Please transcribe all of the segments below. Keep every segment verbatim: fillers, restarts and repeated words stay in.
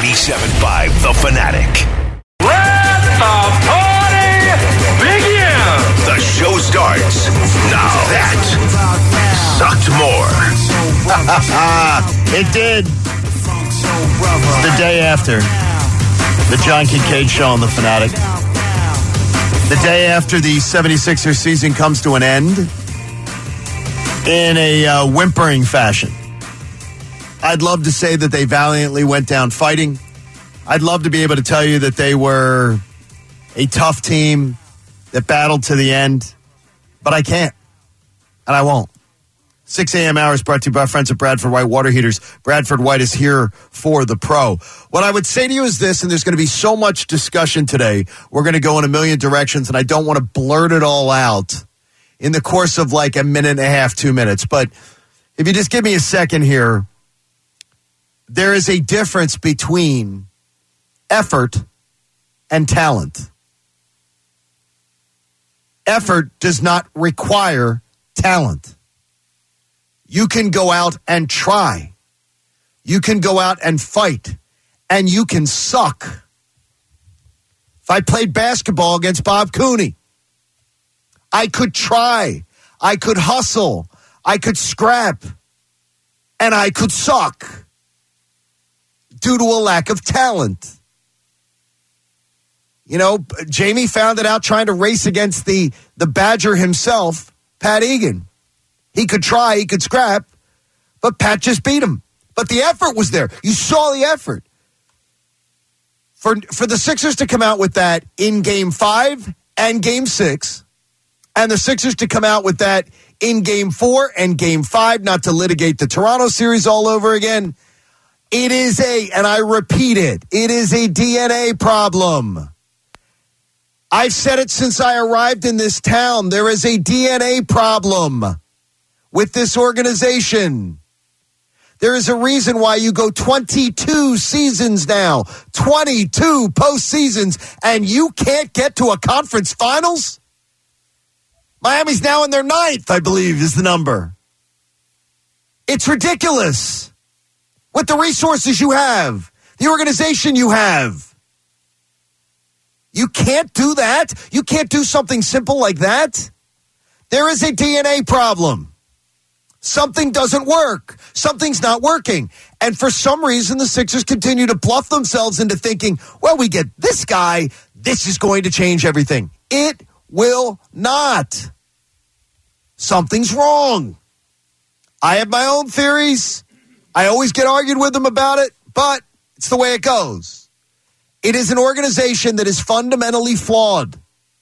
ninety-seven point five The Fanatic. Let the party begin! The show starts now. That sucked more. It did. The day after the John Kincaid Show on The Fanatic. The day after the seventy-sixers season comes to an end in a uh, whimpering fashion. I'd love to say that they valiantly went down fighting. I'd love to be able to tell you that they were a tough team that battled to the end, but I can't, and I won't. six a.m. hours brought to you by our friends at Bradford White Water Heaters. Bradford White is here for the pro. What I would say to you is this, and there's going to be so much discussion today. We're going to go in a million directions, and I don't want to blurt it all out in the course of like a minute and a half, two minutes. But if you just give me a second here, there is a difference between effort and talent. Effort does not require talent. You can go out and try. You can go out and fight. And you can suck. If I played basketball against Bob Cooney, I could try. I could hustle. I could scrap. And I could suck due to a lack of talent. You know, Jamie found it out trying to race against the, the Badger himself, Pat Egan. He could try, he could scrap, but Pat just beat him. But the effort was there. You saw the effort. For, for the Sixers to come out with that in game five and game six, and the Sixers to come out with that in game four and game five, not to litigate the Toronto series all over again, it is a, and I repeat it, it is a D N A problem. I've said it since I arrived in this town. There is a D N A problem with this organization. There is a reason why you go twenty-two seasons now, twenty-two postseasons, and you can't get to a conference finals? Miami's now in their ninth, I believe, is the number. It's ridiculous. With the resources you have, the organization you have. You can't do that? You can't do something simple like that? There is a D N A problem. Something doesn't work. Something's not working. And for some reason, the Sixers continue to bluff themselves into thinking, well, we get this guy, this is going to change everything. It will not. Something's wrong. I have my own theories. I always get argued with them about it, but it's the way it goes. It is an organization that is fundamentally flawed.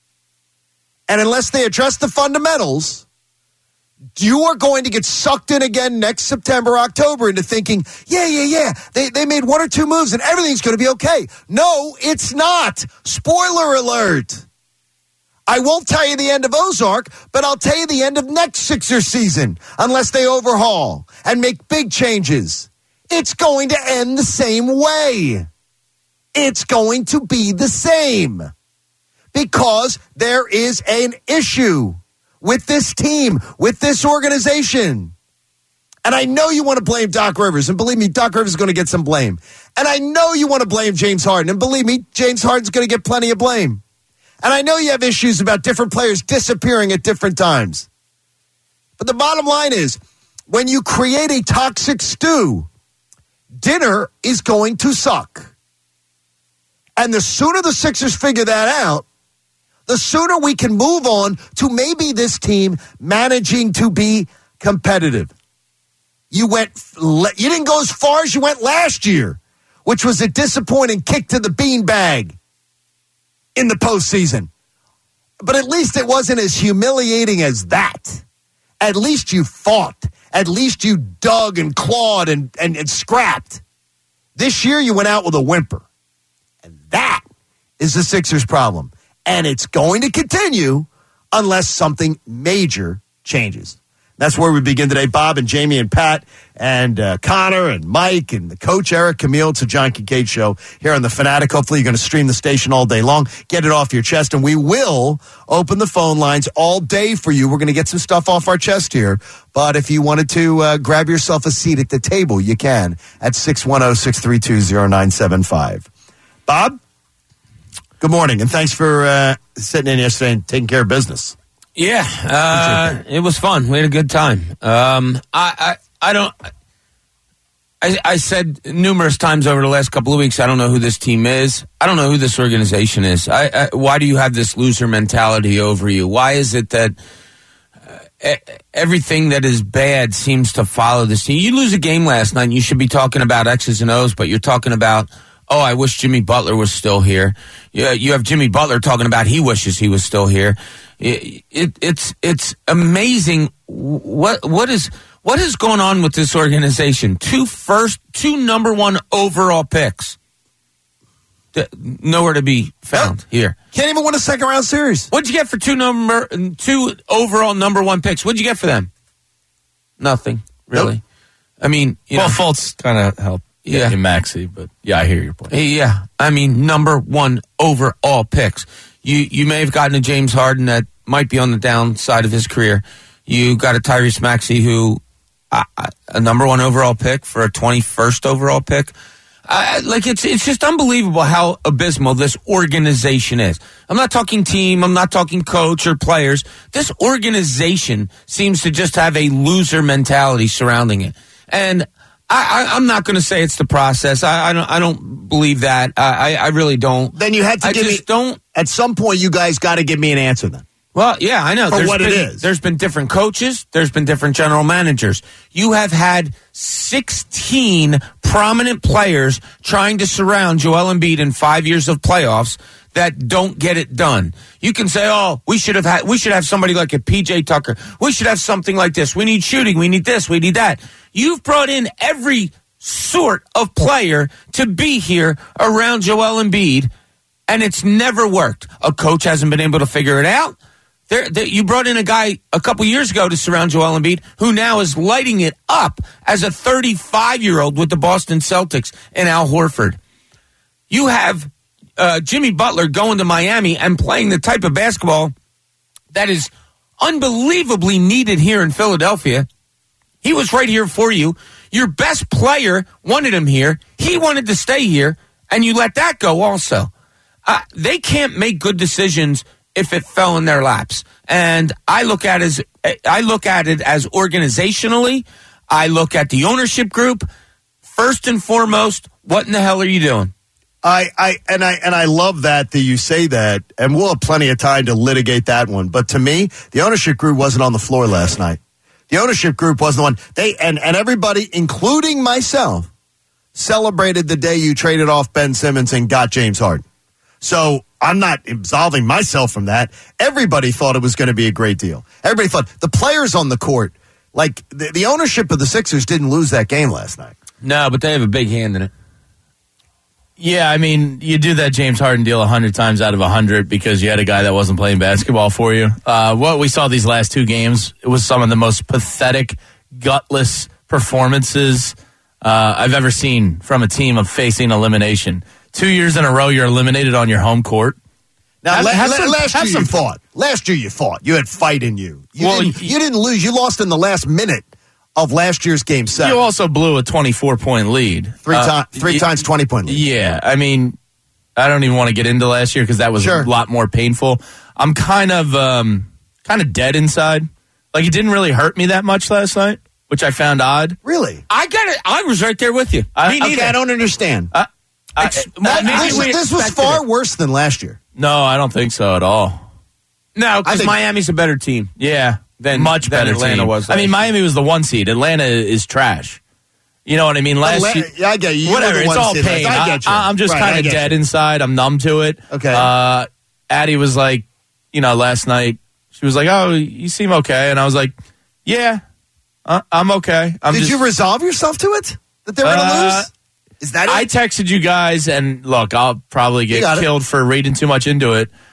And unless they address the fundamentals, you are going to get sucked in again next September, October into thinking, yeah, yeah, yeah, they, they made one or two moves and everything's going to be okay. No, it's not. Spoiler alert. I won't tell you the end of Ozark, but I'll tell you the end of next Sixers season unless they overhaul and make big changes. It's going to end the same way. It's going to be the same because there is an issue with this team, with this organization. And I know you want to blame Doc Rivers, and believe me, Doc Rivers is going to get some blame. And I know you want to blame James Harden, and believe me, James Harden's going to get plenty of blame. And I know you have issues about different players disappearing at different times. But the bottom line is, when you create a toxic stew, dinner is going to suck. And the sooner the Sixers figure that out, the sooner we can move on to maybe this team managing to be competitive. You went, you didn't go as far as you went last year, which was a disappointing kick to the beanbag in the postseason. But at least it wasn't as humiliating as that. At least you fought. At least you dug and clawed and, and, and scrapped. This year you went out with a whimper. And that is the Sixers' problem. And it's going to continue unless something major changes. That's where we begin today. Bob and Jamie and Pat and uh, Connor and Mike and the coach, Eric Camille. It's a John Kincaid show here on The Fanatic. Hopefully you're going to stream the station all day long. Get it off your chest. And we will open the phone lines all day for you. We're going to get some stuff off our chest here. But if you wanted to uh, grab yourself a seat at the table, you can at six one zero, six three two, zero nine seven five. Bob, good morning. And thanks for uh, sitting in yesterday and taking care of business. Yeah, uh, it was fun. We had a good time. Um, I, I, I don't. I, I said numerous times over the last couple of weeks, I don't know who this team is. I don't know who this organization is. I, I, why do you have this loser mentality over you? Why is it that uh, everything that is bad seems to follow this team? You lose a game last night, and you should be talking about X's and O's, but you're talking about, oh, I wish Jimmy Butler was still here. Yeah, you have Jimmy Butler talking about he wishes he was still here. It, it, it's it's amazing what what is what is going on with this organization. Two first, two number one overall picks, nowhere to be found yeah. here. Can't even win a second round series. What'd you get for two number two overall number one picks? What'd you get for them? Nothing really. Nope. I mean, you well, know, Fultz kind of helped. Yeah, in Maxey, but yeah, I hear your point. Yeah, I mean, number one overall picks. You you may have gotten a James Harden that might be on the downside of his career. You got a Tyrese Maxey who, uh, a number one overall pick for a twenty-first overall pick. Uh, like it's it's just unbelievable how abysmal this organization is. I'm not talking team. I'm not talking coach or players. This organization seems to just have a loser mentality surrounding it, and I, I, I'm not going to say it's the process. I, I don't. I don't believe that. I, I really don't. Then you had to I give just me. Don't. At some point, you guys got to give me an answer. Then. Well, yeah, I know. For there's what been, it is. There's been different coaches. There's been different general managers. You have had sixteen prominent players trying to surround Joel Embiid in five years of playoffs that don't get it done. You can say, "Oh, we should have had. We should have somebody like a P J Tucker. We should have something like this. We need shooting. We need this. We need that." You've brought in every sort of player to be here around Joel Embiid, and it's never worked. A coach hasn't been able to figure it out. There, there, you brought in a guy a couple years ago to surround Joel Embiid, who now is lighting it up as a thirty-five-year-old with the Boston Celtics and Al Horford. You have uh, Jimmy Butler going to Miami and playing the type of basketball that is unbelievably needed here in Philadelphia. He was right here for you. Your best player wanted him here. He wanted to stay here, and you let that go also. Uh, they can't make good decisions if it fell in their laps. And I look at it as I look at it as organizationally. I look at the ownership group. First and foremost, what in the hell are you doing? I, I and I and I love that that you say that, and we'll have plenty of time to litigate that one. But to me, the ownership group wasn't on the floor last night. The ownership group wasn't the one. They and, and everybody, including myself, celebrated the day you traded off Ben Simmons and got James Harden. So I'm not absolving myself from that. Everybody thought it was going to be a great deal. Everybody thought the players on the court, like the, the ownership of the Sixers, didn't lose that game last night. No, but they have a big hand in it. Yeah, I mean, you do that James Harden deal one hundred times out of one hundred because you had a guy that wasn't playing basketball for you. Uh, what we saw these last two games, it was some of the most pathetic, gutless performances uh, I've ever seen from a team of facing elimination. Two years in a row, you're eliminated on your home court. Now, have, la- have la- some, last have year some, you fought. Last year you fought. You had fight in you. You, well, didn't, you didn't lose. You lost in the last minute of last year's game seven. You also blew a twenty-four point lead. Three, uh, to- three y- times twenty-point lead. Yeah, I mean, I don't even want to get into last year because that was Sure. a lot more painful. I'm kind of um, kind of dead inside. Like, it didn't really hurt me that much last night, which I found odd. Really? I got it. I was right there with you. I, Me neither. Okay, I don't understand. I, I, Ex- uh, well, maybe this, we this was expected far it. worse than last year. No, I don't think so at all. No, I because think- Miami's a better team. Yeah, Than- much than better Atlanta team. was I mean, last Miami was the one seed. Atlanta is trash. You know what I mean? Last Atla- year, yeah, I get you. You were whatever. the It's one all seed. pain. I get you. I, I'm just Right, I kind of get dead you. inside. I'm numb to it. Okay. Uh, Addie was like, you know, last night she was like, "Oh, you seem okay," and I was like, "Yeah, uh, I'm okay." I'm Did just, you resolve yourself to it? That they were going to Uh, lose? Is that it? I texted you guys, and look, I'll probably You get got it. killed for reading too much into it.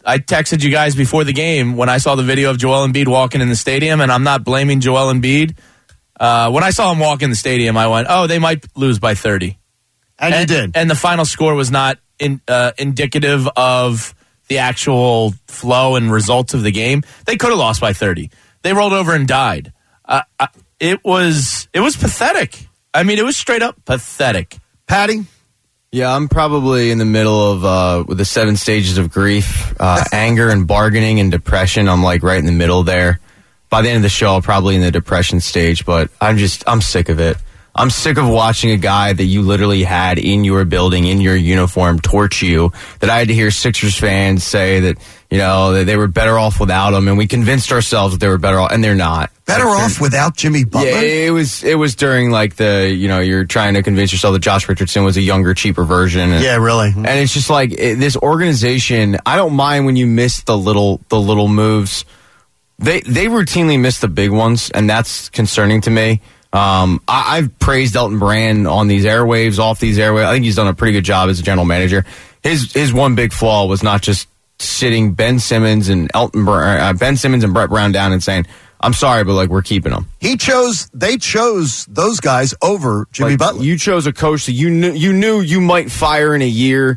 I texted you guys before the game when I saw the video of Joel Embiid walking in the stadium, and I'm not blaming Joel Embiid. Uh, when I saw him walk in the stadium, I went, oh, they might lose by thirty. And, and you did. And the final score was not in, uh, indicative of the actual flow and results of the game. They could have lost by thirty. They rolled over and died. Uh, it was it was pathetic. I mean, it was straight up pathetic. Patty? Yeah, I'm probably in the middle of uh, with the seven stages of grief, uh, anger and bargaining and depression. I'm like right in the middle there. By the end of the show, I'm probably in the depression stage, but I'm just, I'm sick of it. I'm sick of watching a guy that you literally had in your building, in your uniform, torch you, that I had to hear Sixers fans say that, you know, that they were better off without him, and we convinced ourselves that they were better off, and they're not. Better like, off without Jimmy Butler? Yeah, it was, it was during, like, the, you know, you're trying to convince yourself that Josh Richardson was a younger, cheaper version. And, yeah, really. And it's just like, it, this organization, I don't mind when you miss the little, the little moves. They, they routinely miss the big ones, and that's concerning to me. Um, I, I've praised Elton Brand on these airwaves, off these airwaves. I think he's done a pretty good job as a general manager. His his one big flaw was not just sitting Ben Simmons and Elton uh, Ben Simmons and Brett Brown down and saying, "I'm sorry, but like we're keeping them." He chose. They chose those guys over Jimmy like, Butler. You chose a coach that you knew you knew you might fire in a year.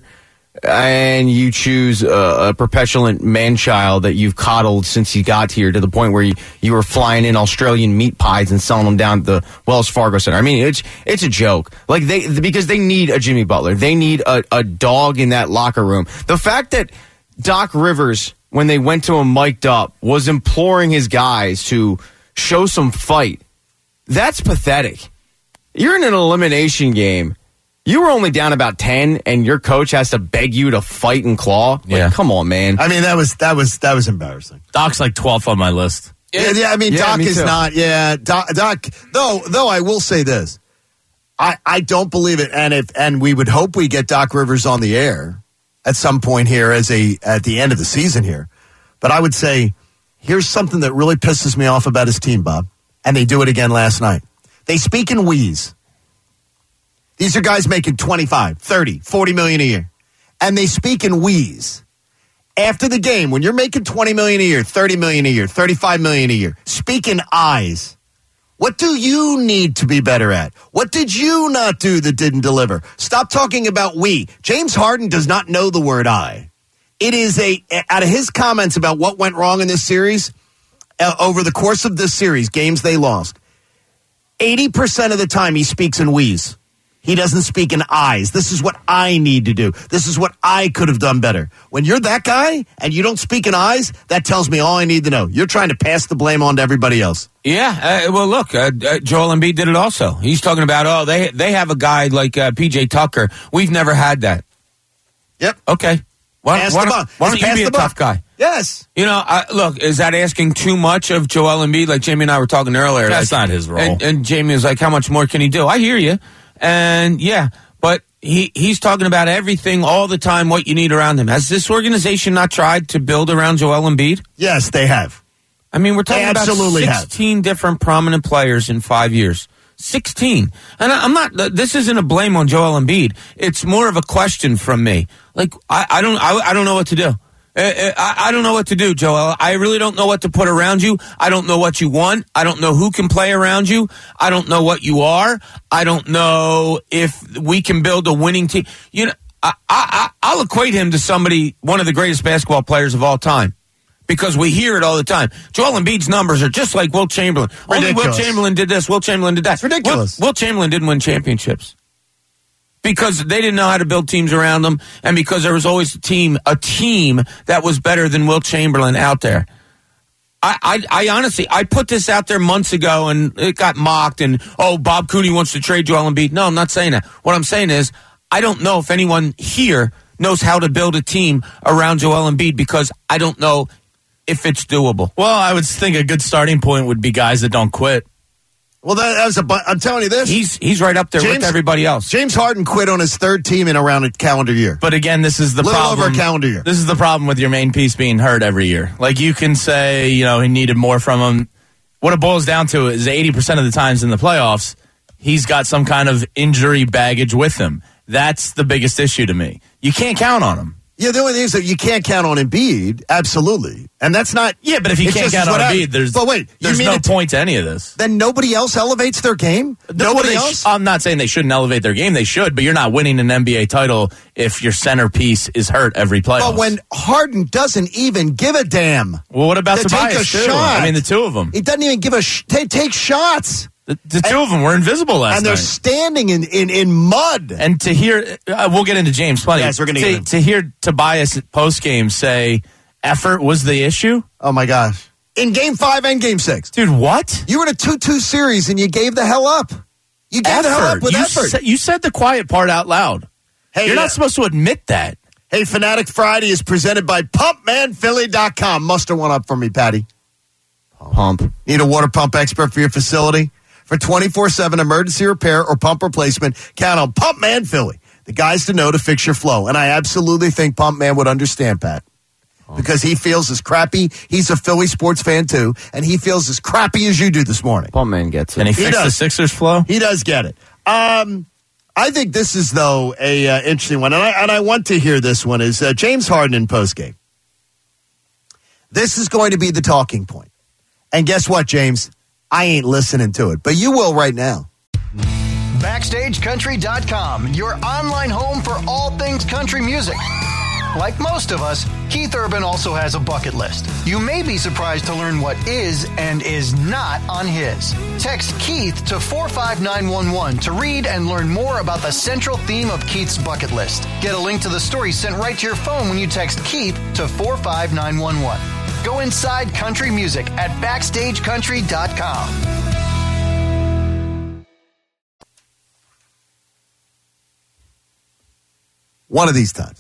And you choose a, a perpetuant man-child that you've coddled since he got here to the point where you, you were flying in Australian meat pies and selling them down at the Wells Fargo Center. I mean, it's it's a joke. Like they because they need a Jimmy Butler. They need a, a dog in that locker room. The fact that Doc Rivers, when they went to him mic'd up, was imploring his guys to show some fight, that's pathetic. You're in an elimination game. You were only down about ten, and your coach has to beg you to fight and claw. Like, Yeah. come on, man. I mean, that was that was that was embarrassing. Doc's like twelfth on my list. Yeah, yeah. I mean, Yeah, Doc me is too. not. Yeah, Doc, Doc. Though, though, I will say this. I I don't believe it, and if and we would hope we get Doc Rivers on the air at some point here as a at the end of the season here. But I would say here's something that really pisses me off about his team, Bob, and they do it again last night. They speak in wheeze. These are guys making twenty-five, thirty, forty million a year. And they speak in wheeze. After the game, when you're making twenty million a year, thirty million a year, thirty-five million a year, speak in eyes. What do you need to be better at? What did you not do that didn't deliver? Stop talking about we. James Harden does not know the word I. It is a, out of his comments about what went wrong in this series, uh, over the course of this series, games they lost, eighty percent of the time he speaks in wheeze. He doesn't speak in eyes. This is what I need to do. This is what I could have done better. When you're that guy and you don't speak in eyes, that tells me all I need to know. You're trying to pass the blame on to everybody else. Yeah, uh, well, look, uh, uh, Joel Embiid did it also. He's talking about, oh, they they have a guy like uh, P J Tucker. We've never had that. Yep. Okay. Why, Pass why the don't, buck. why don't It's you pass be the a buck. tough guy? Yes. You know, I, look, is that asking too much of Joel Embiid? Like Jamie and I were talking earlier. That's like, not his role. And, and Jamie was like, how much more can he do? I hear you. And, yeah, but he he he's talking about everything all the time, what you need around him. Has this organization not tried to build around Joel Embiid? Yes, they have. I mean, we're talking They about absolutely have. sixteen different prominent players in five years. sixteen. And I, I'm not, this isn't a blame on Joel Embiid. It's more of a question from me. Like, I, I don't, I, I don't know what to do. I, I, I don't know what to do, Joel. I really don't know what to put around you. I don't know what you want. I don't know who can play around you. I don't know what you are. I don't know if we can build a winning team. You know, I, I, I'll equate him to somebody, one of the greatest basketball players of all time. Because we hear it all the time. Joel Embiid's numbers are just like Wilt Chamberlain. Only Wilt Ridiculous. Chamberlain did this. Wilt Chamberlain did that. It's ridiculous. Wilt, Wilt Chamberlain didn't win championships because they didn't know how to build teams around them, and because there was always a team, a team that was better than Wilt Chamberlain out there. I, I, I honestly, I put this out there months ago, and it got mocked. And oh, Bob Cooney wants to trade Joel Embiid. No, I'm not saying that. What I'm saying is, I don't know if anyone here knows how to build a team around Joel Embiid because I don't know if it's doable. Well, I would think a good starting point would be guys that don't quit. Well, that, that was a. bu- I'm telling you this. He's he's right up there James- with everybody else. James Harden quit on his third team in around a calendar year. But again, this is the Little problem. over a calendar year. This is the problem with your main piece being hurt every year. Like you can say, you know, he needed more from him. What it boils down to is eighty percent of the times in the playoffs, he's got some kind of injury baggage with him. That's the biggest issue to me. You can't count on him. Yeah, the only thing is that you can't count on Embiid, absolutely. And that's not... Yeah, but if you it's can't just count on whatever. Embiid, there's, but wait, you there's mean no it- point to any of this. Then nobody else elevates their game? No, Nobody they sh- else? I'm not saying they shouldn't elevate their game. They should, but you're not winning an N B A title if your centerpiece is hurt every playoff. But when Harden doesn't even give a damn. Well, what about to Tobias, take a too? shot. I mean, the two of them. He doesn't even give a... Sh- they take shots. The, the two of them were invisible last And they're night. standing in, in, in mud. And to hear, uh, we'll get into James plenty. Yes, we're gonna to, get into- to hear Tobias post game say effort was the issue, Oh, my gosh. In game five and game six. dude. What You were in a two two series and you gave the hell up. You gave the hell up with you effort. Sa- you said the quiet part out loud. Hey, You're uh, not supposed to admit that. Hey, Fanatic Friday is presented by pump man philly dot com. Muster one up for me, Patty. Pump. Need a water pump expert for your facility? For twenty-four seven emergency repair or pump replacement, count on Pump Man Philly, the guys to know to fix your flow. And I absolutely think Pump Man would understand, Pat, because he feels as crappy. He's a Philly sports fan, too, and he feels as crappy as you do this morning. Pump man gets it. And he, He fixed the does. Sixers flow. He does get it. Um, I think this is, though, a uh, interesting one, and I, and I want to hear this one, is uh, James Harden in postgame. This is going to be the talking point. And guess what, James? I ain't listening to it, but you will right now. Backstage Country dot com, your online home for all things country music. Like most of us, Keith Urban also has a bucket list. You may be surprised to learn what is and is not on his. Text Keith to four five nine one one to read and learn more about the central theme of Keith's bucket list. Get a link to the story sent right to your phone when you text Keith to four five nine one one. Go inside country music at Backstage Country dot com. One of these times.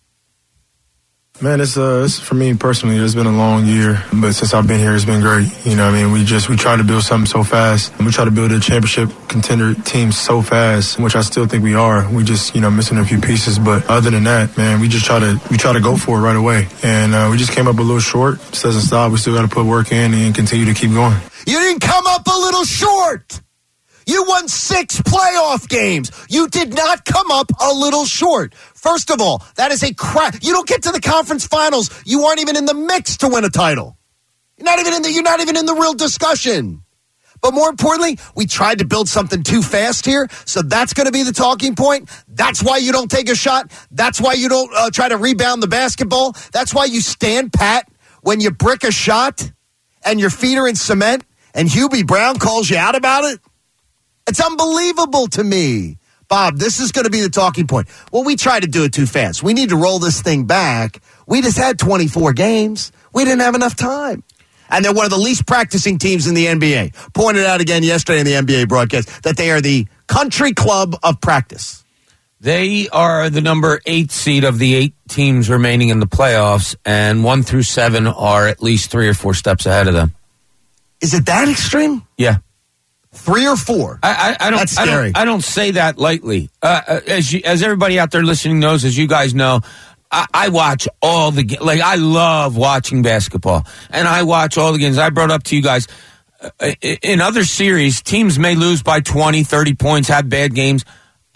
Man, it's uh, it's for me personally. It's been a long year, but since I've been here, it's been great. You know, what I mean, we just we try to build something so fast, and we try to build a championship contender team so fast, which I still think we are. We just you know missing a few pieces, but other than that, man, we just try to we try to go for it right away, and uh, we just came up a little short. It doesn't stop. We still got to put work in and continue to keep going. You didn't come up a little short. You won six playoff games. You did not come up a little short. First of all, that is a crap. You don't get to the conference finals. You aren't even in the mix to win a title. You're not even in the, you're not even in the real discussion. But more importantly, we tried to build something too fast here, so that's going to be the talking point. That's why you don't take a shot. That's why you don't uh, try to rebound the basketball. That's why you stand pat when you brick a shot and your feet are in cement and Hubie Brown calls you out about it. It's unbelievable to me. Bob, this is going to be the talking point. Well, we tried to do it too fast. We need to roll this thing back. We just had twenty-four games. We didn't have enough time. And they're one of the least practicing teams in the N B A. Pointed out again yesterday in the N B A broadcast that they are the country club of practice. They are the number eight seed of the eight teams remaining in the playoffs, and one through seven are at least three or four steps ahead of them. Is it that extreme? Yeah. Three or four? I, I, I don't. That's I scary. don't. I don't say that lightly. Uh, uh, as you, as everybody out there listening knows, as you guys know, I, I watch all the ga- like. I love watching basketball, and I watch all the games. I brought up to you guys uh, in other series, teams may lose by twenty, thirty points, have bad games.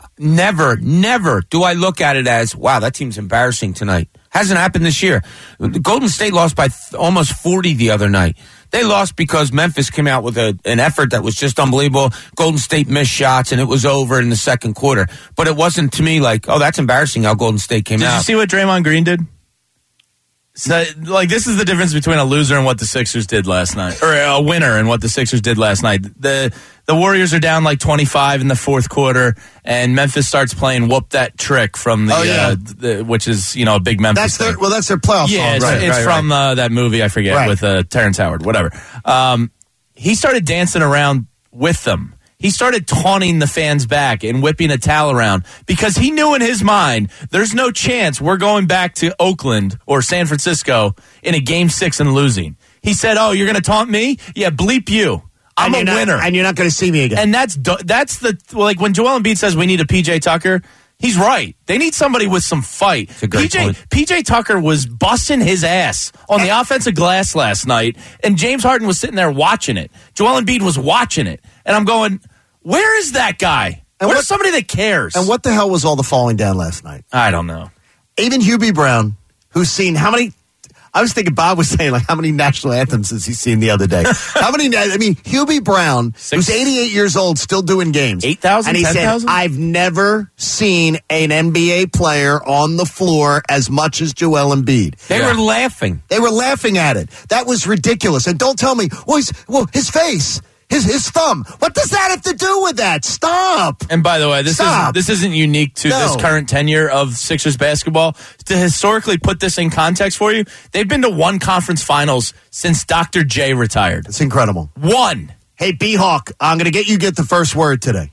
Never, never do I look at it as, wow, that team's embarrassing tonight. Hasn't happened this year. Golden State lost by th- almost forty the other night. They lost because Memphis came out with a, an effort that was just unbelievable. Golden State missed shots, and it was over in the second quarter. But it wasn't to me like, oh, that's embarrassing how Golden State came Did out. you see what Draymond Green did? So, like, this is the difference between a loser and what the Sixers did last night, or a winner and what the Sixers did last night. The the Warriors are down like twenty-five in the fourth quarter, and Memphis starts playing "Whoop That Trick" from the, Oh, yeah. uh, the which is you know a big Memphis. That's their thing. well. That's their playoff Yeah, song, it's, right? it's right, from right. Uh, that movie I forget Right. with uh, Terrence Howard, whatever. Um, he started dancing around with them. He started taunting the fans back and whipping a towel around because he knew in his mind there's no chance we're going back to Oakland or San Francisco in a game six and losing. He said, "Oh, you're going to taunt me? Yeah, bleep you. I'm a And you're not- winner." and you're not going to see me again. And that's du- that's the well, like when Joel Embiid says we need a P J Tucker. He's right. They need somebody with some fight. a great P J point. P J Tucker was busting his ass on the offensive glass last night, and James Harden was sitting there watching it. Joel Embiid was watching it, and I'm going, where is that guy? And Where's what- somebody that cares? And what the hell was all the falling down last night? I don't know. even Hubie Brown, who's seen how many, I was thinking Bob was saying, like, how many national anthems has he seen the other day? How many, I mean, Hubie Brown, Six, who's eighty-eight years old, still doing games. eight thousand, And he ten, said, thousand? I've never seen an N B A player on the floor as much as Joel Embiid. They Yeah. were laughing. They were laughing at it. That was ridiculous. And don't tell me, well, he's, well his face, his his thumb. What does that have to do with that? Stop. And by the way, this Stop. isn't this isn't unique to No. this current tenure of Sixers basketball. To historically put this in context for you, they've been to one conference finals since Doctor J retired. It's incredible. One. Hey, B-Hawk, I'm going to get you get the first word today.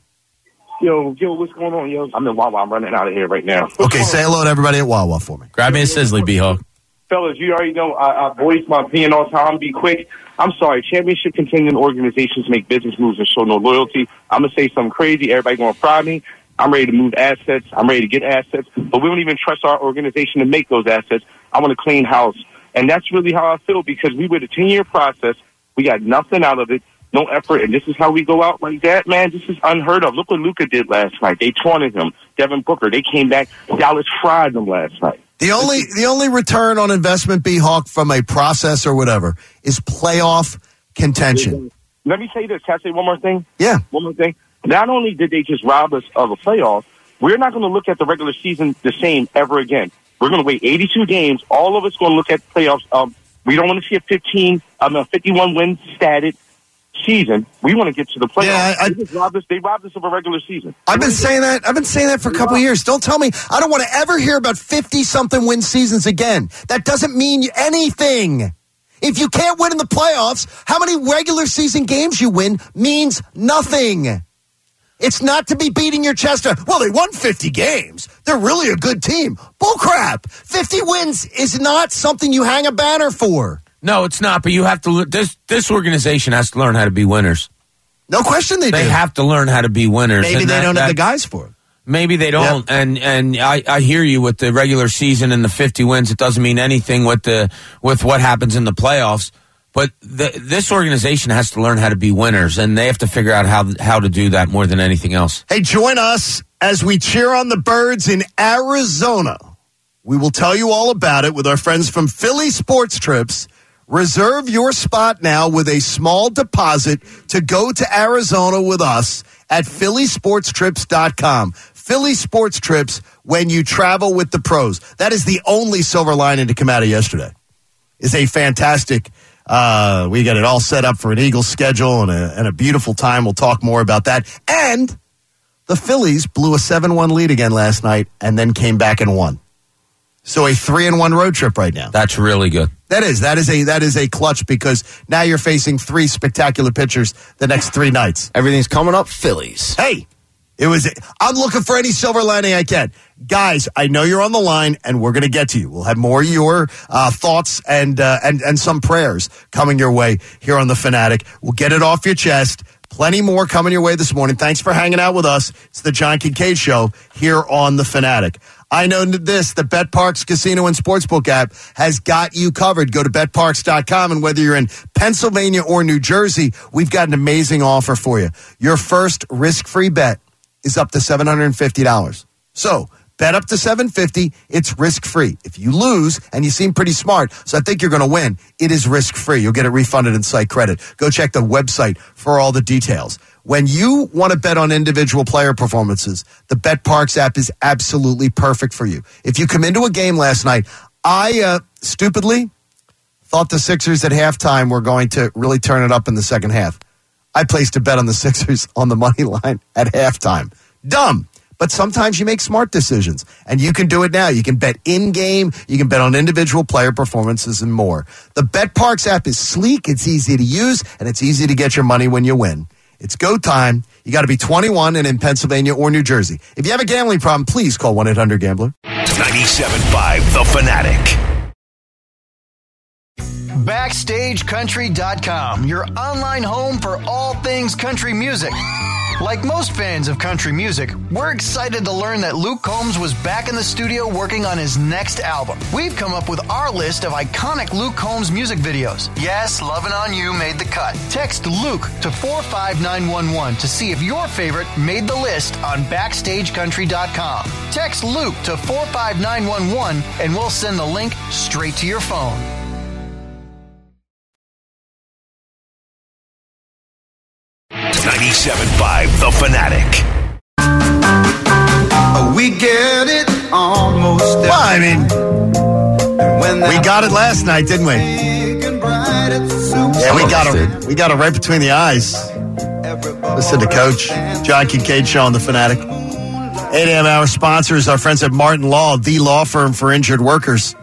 Yo, yo, what's going on, yo? I'm in Wawa. I'm running out of here right now. What's Okay, going say on? hello to everybody at Wawa for me. Grab me a Sizzly, B-Hawk. Fellas, you already know I, I voice my opinion all the time. Be quick. I'm sorry. Championship contending organizations make business moves and show no loyalty. I'm going to say something crazy. Everybody going to fry me. I'm ready to move assets. I'm ready to get assets. But we don't even trust our organization to make those assets. I want a clean house. And that's really how I feel, because we were a ten-year process. We got nothing out of it. No effort, and this is how we go out like that, man. This is unheard of. Look what Luka did last night. They taunted him. Devin Booker, they came back. Dallas fried them last night. The only the only return on investment, B-Hawk, from a process or whatever, is playoff contention. Let me say this. Can I say one more thing? Yeah. One more thing. Not only did they just rob us of a playoff, we're not going to look at the regular season the same ever again. We're going to wait eighty-two games. All of us going to look at playoffs. Um, we don't want to see a fifteen, um, a fifty-one win statted season. We want to get to the playoffs. Yeah, I- they, just robbed us, they robbed us of a regular season. I've been saying that. I've been saying that for a couple of years. Don't tell me. I don't want to ever hear about fifty-something win seasons again. That doesn't mean anything. If you can't win in the playoffs, how many regular season games you win means nothing. It's not to be beating your chest out. Well, they won fifty games. They're really a good team. Bullcrap. fifty wins is not something you hang a banner for. No, it's not. But you have to. le- This this organization has to learn how to be winners. No question they, They do. have to learn how to be winners. Maybe and they that- don't have that- the guys for it. Maybe they don't, and and I, I hear you with the regular season and the fifty wins. It doesn't mean anything with the with what happens in the playoffs. But the, this organization has to learn how to be winners, and they have to figure out how how to do that more than anything else. Hey, join us as we cheer on the Birds in Arizona. We will tell you all about it with our friends from Philly Sports Trips. Reserve your spot now with a small deposit to go to Arizona with us at philly sports trips dot com. Philly Sports Trips, when you travel with the pros. That is the only silver lining to come out of yesterday. It's a fantastic, uh, we got it all set up for an Eagles schedule and a, and a beautiful time. We'll talk more about that. And the Phillies blew a seven one lead again last night and then came back and won. So a three and one road trip right now. That's really good. That is that is a that is a clutch, because now you're facing three spectacular pitchers the next three nights. Everything's coming up Phillies. Hey, it was. I'm looking for any silver lining I can, guys. I know you're on the line, and we're going to get to you. We'll have more of your uh, thoughts and uh, and and some prayers coming your way here on the Fanatic. We'll get it off your chest. Plenty more coming your way this morning. Thanks for hanging out with us. It's the John Kincaid Show here on the Fanatic. I know this, the BetParks Casino and Sportsbook app has got you covered. Go to bet parks dot com, and whether you're in Pennsylvania or New Jersey, we've got an amazing offer for you. Your first risk-free bet is up to seven hundred fifty dollars. So, bet up to seven hundred fifty dollars, it's risk-free. If you lose, and you seem pretty smart, so I think you're going to win, it is risk-free. You'll get it refunded in site credit. Go check the website for all the details. When you want to bet on individual player performances, the BetParks app is absolutely perfect for you. If you come into a game last night, I uh, stupidly thought the Sixers at halftime were going to really turn it up in the second half. I placed a bet on the Sixers on the money line at halftime. Dumb. But sometimes you make smart decisions, and you can do it now. You can bet in-game, you can bet on individual player performances, and more. The BetParks app is sleek, it's easy to use, and it's easy to get your money when you win. It's go time. You got to be twenty-one and in Pennsylvania or New Jersey. If you have a gambling problem, please call one eight hundred gambler. ninety-seven point five The Fanatic. Backstage Country dot com, your online home for all things country music. Like most fans of country music, we're excited to learn that Luke Combs was back in the studio working on his next album. We've come up with our list of iconic Luke Combs music videos. Yes, Lovin' On You made the cut. Text Luke to four five nine one one to see if your favorite made the list on backstage country dot com. Text Luke to four five nine one one and we'll send the link straight to your phone. ninety-seven point five The Fanatic. We get it almost. Well, I mean, we got it last night, didn't we? Yeah, we got it. We got it right between the eyes. Listen to Coach John Kincaid Show on The Fanatic. eight a.m. hour sponsors, our friends at Martin Law, the law firm for injured workers.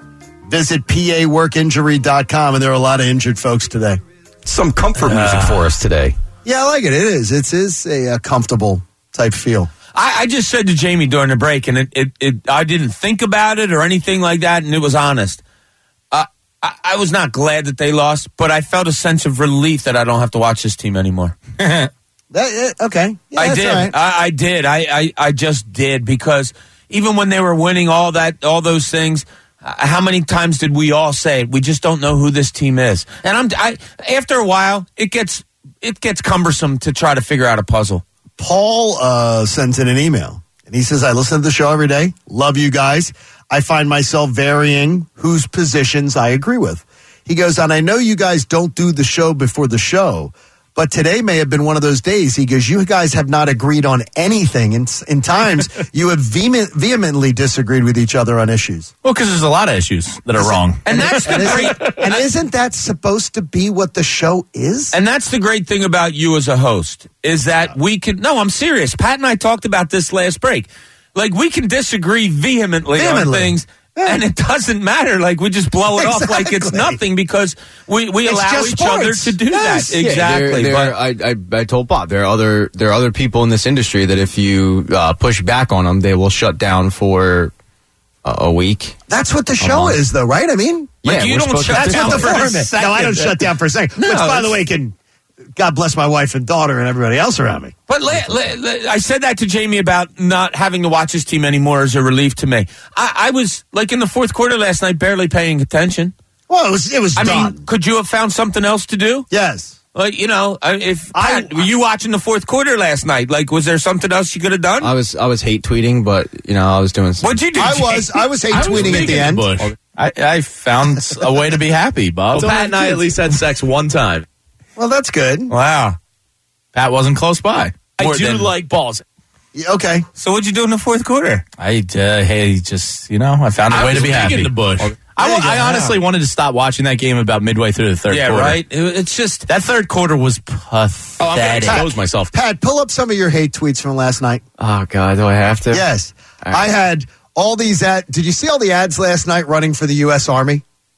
Visit P A work injury dot com, and there are a lot of injured folks today. Some comfort uh, music for us today. Yeah, I like it. It is. It is a, a comfortable type feel. I, I just said to Jamie during the break, and it, it, it, I didn't think about it or anything like that, and it was honest. Uh, I, I was not glad that they lost, but I felt a sense of relief that I don't have to watch this team anymore. that, uh, okay. Yeah, I that's did. right. I, I did. I, I, I just did, because even when they were winning all that, all those things, uh, how many times did we all say, we just don't know who this team is? And I'm, I, after a while, it gets... It gets cumbersome to try to figure out a puzzle. Paul uh, sends in an email, and he says, I listen to the show every day. Love you guys. I find myself varying whose positions I agree with. He goes, and I know you guys don't do the show before the show, but today may have been one of those days. He goes, you guys have not agreed on anything. In, in times, you have vehement, vehemently disagreed with each other on issues. Well, because there's a lot of issues that are Is wrong. It, and that's the great. And isn't that supposed to be what the show is? And that's the great thing about you as a host, is that we can. No, I'm serious. Pat and I talked about this last break. Like, we can disagree vehemently, vehemently. on things. Yeah. And it doesn't matter. Like, we just blow it exactly. off like it's nothing, because we, we allow each sports. other to do yes. that. Exactly. Yeah, there, there, but I, I, I told Bob, there are other there are other people in this industry that if you uh, push back on them, they will shut down for uh, a week. That's what the show is, though, right? I mean, like yeah, you don't shut down for a second. No, I don't shut down for a second. No, which, by the way, can God bless my wife and daughter and everybody else around me. But le, le, le, I said that to Jamie about not having to watch his team anymore as a relief to me. I, I was, like, in the fourth quarter last night, barely paying attention. Well, it was it was I done. mean, could you have found something else to do? Yes. Like, you know, if I, Pat, were you watching the fourth quarter last night? Like, was there something else you could have done? I was I was hate tweeting, but, you know, I was doing something. What'd you do? I was I was hate tweeting at the end. The I, I found a way to be happy, Bob. Well, Pat and I at least had sex one time. Well, that's good. Wow. Pat wasn't close by. I do than, like balls. Yeah, okay. So what'd you do in the fourth quarter? I uh, hey, just, you know, I found a I way to be happy. in the bush. I, I honestly wanted to stop watching that game about midway through the third yeah, quarter. Yeah, right? It, it's just... That third quarter was pathetic. Oh, I'm going to expose myself. Pat, pull up some of your hate tweets from last night. Oh, God, do I have to? Yes. Right. I had all these ads. Did you see all the ads last night running for the U S Army?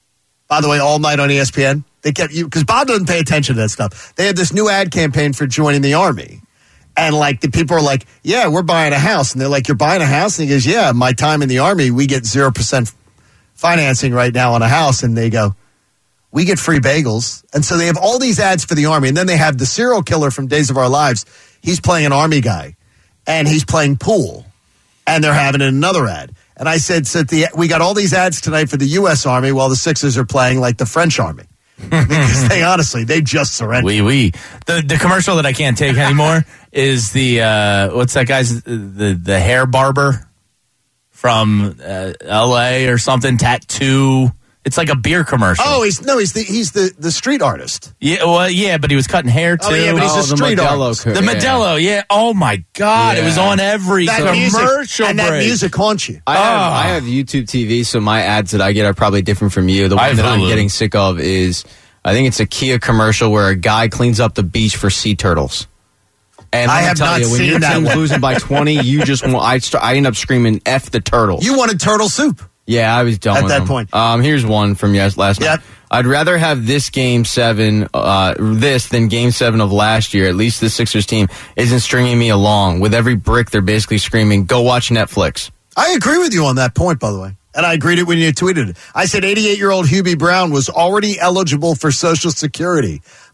By the way, all night on E S P N. They kept you, because Bob doesn't pay attention to that stuff. They had this new ad campaign for joining the Army. And, like, the people are like, yeah, we're buying a house. And they're like, you're buying a house? And he goes, yeah, my time in the Army, we get zero percent financing right now on a house. And they go, we get free bagels. And so they have all these ads for the Army. And then they have the serial killer from Days of Our Lives. He's playing an Army guy. And he's playing pool. And they're having another ad. And I said, so the, we got all these ads tonight for the U S Army while the Sixers are playing like the French Army. Because they honestly, they just surrendered. Oui, oui. The the commercial that I can't take anymore is the uh, what's that guy's the the hair barber from uh, L A or something. Tattoo. It's like a beer commercial. Oh, he's no, he's the he's the, the street artist. Yeah, well, yeah, but he was cutting hair too. Oh, yeah, but he's oh, a street Modelo artist. co- the yeah. Modelo, yeah. Oh my God, Yeah. it was on every That commercial music, and that break. music haunts you. I have, Oh. I have YouTube T V, so my ads that I get are probably different from you. The I one have that I'm Hulu. getting sick of is, I think it's a Kia commercial where a guy cleans up the beach for sea turtles. And I let me have tell not you, when seen your that team's one. losing by twenty, you just want, I, st- I end up screaming, F the turtles. You wanted turtle soup. Yeah, I was done At with that them. point. Um, here's one from yes, last Yep. night. I'd rather have this game seven, uh, this than game seven of last year. At least the Sixers team isn't stringing me along. With every brick, they're basically screaming, go watch Netflix. I agree with you on that point, by the way. And I agreed it when you tweeted it. I said eighty-eight-year-old Hubie Brown was already eligible for Social Security.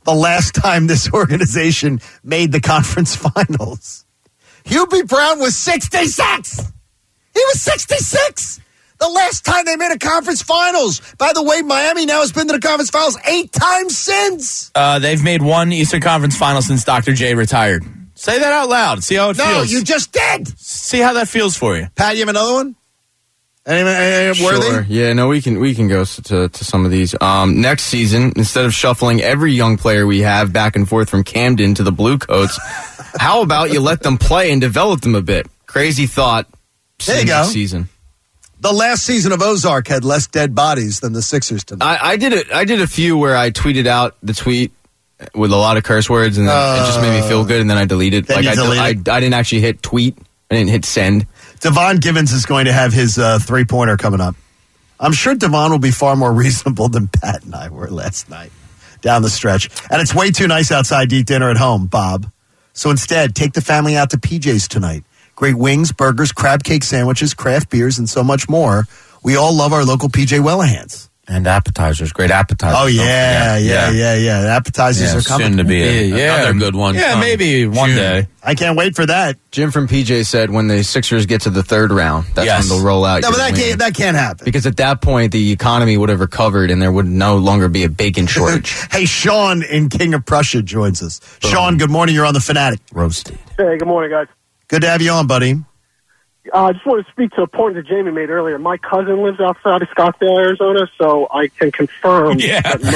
the last time this organization made the conference finals. Hubie Brown was sixty-six. He was sixty-six. The last time they made a conference finals. By the way, Miami now has been to the conference finals eight times since. Uh, they've made one Eastern Conference final since Doctor J retired. Say that out loud. See how it no, feels. No, you just did. See how that feels for you. Pat, you have another one? Any, any Sure. worthy? Yeah, no, we can we can go to, to some of these. Um, next season, instead of shuffling every young player we have back and forth from Camden to the Blue Coats, how about you let them play and develop them a bit? Crazy thought. There you go. Next season. The last season of Ozark had less dead bodies than the Sixers tonight. I, I did it. I did a few where I tweeted out the tweet with a lot of curse words, and then uh, it just made me feel good, and then I deleted. Then like you I, delete I, it? I didn't actually hit tweet. I didn't hit send. Devon Givens is going to have his uh, three-pointer coming up. I'm sure Devon will be far more reasonable than Pat and I were last night down the stretch. And it's way too nice outside to eat dinner at home, Bob. So instead, take the family out to P J's tonight. Great wings, burgers, crab cake sandwiches, craft beers, and so much more. We all love our local P J Wellahans. And appetizers, great appetizers. Oh, yeah, yeah, yeah, yeah. The appetizers yeah, are coming. Soon to be a, yeah, another good one. Yeah, come maybe one June. day. I can't wait for that. Jim from P J said when the Sixers get to the third round, that's Yes. when they'll roll out. No, your but that wing. can't, that can't happen. Because at that point, the economy would have recovered and there would no longer be a bacon shortage. Hey, Sean in King of Prussia joins us. Sean, good morning. You're on the Fanatic. Roasted. Hey, good morning, guys. Good to have you on, buddy. Uh, I just want to speak to a point that Jamie made earlier. My cousin lives outside of Scottsdale, Arizona, so I can confirm. Yeah.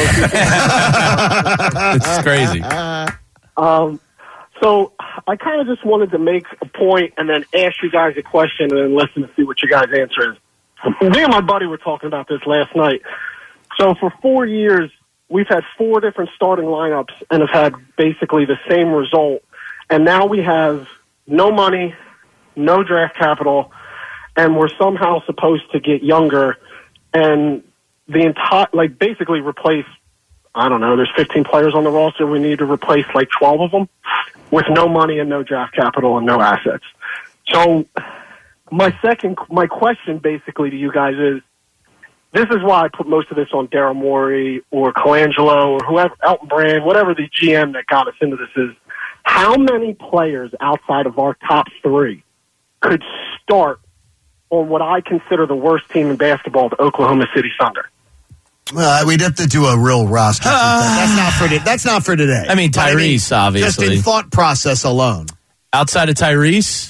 That most It's crazy. Um, so I kind of just wanted to make a point and then ask you guys a question and then listen to see what you guys' answer is. Me and my buddy were talking about this last night. So for four years, we've had four different starting lineups and have had basically the same result. And now we have no money, no draft capital, and we're somehow supposed to get younger and the entire, like basically replace, I don't know, there's fifteen players on the roster. We need to replace like twelve of them with no money and no draft capital and no assets. So my second, my question basically to you guys is, this is why I put most of this on Daryl Morey or Colangelo or whoever, Elton Brand, whatever the G M that got us into this is, how many players outside of our top three could start on what I consider the worst team in basketball, the Oklahoma City Thunder? Uh, we'd have to do a real roster. Uh, that's not for that's not for today. I mean, But Tyrese, obviously. Just in thought process alone. Outside of Tyrese,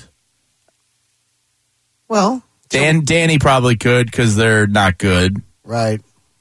Well, Dan, Danny probably could because they're not good. right.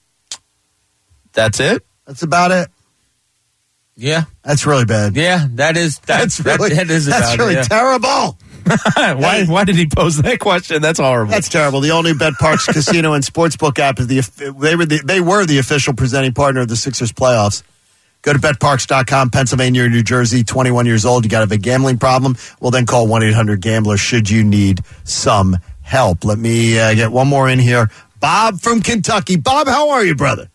That's it. That's about it. Yeah, That's really bad. yeah, that is that's, That's really that, that is that's about really it, yeah. terrible. why? Why did he pose that question? That's horrible. That's terrible. The all-new Bet Parks Casino and Sportsbook app is the they were the they were the official presenting partner of the Sixers playoffs. Go to bet parks dot com, Pennsylvania or New Jersey, twenty-one years old. You got a gambling problem? Well, then call one eight hundred gambler should you need some help. Let me uh, get one more in here. Bob from Kentucky. Bob, how are you, brother?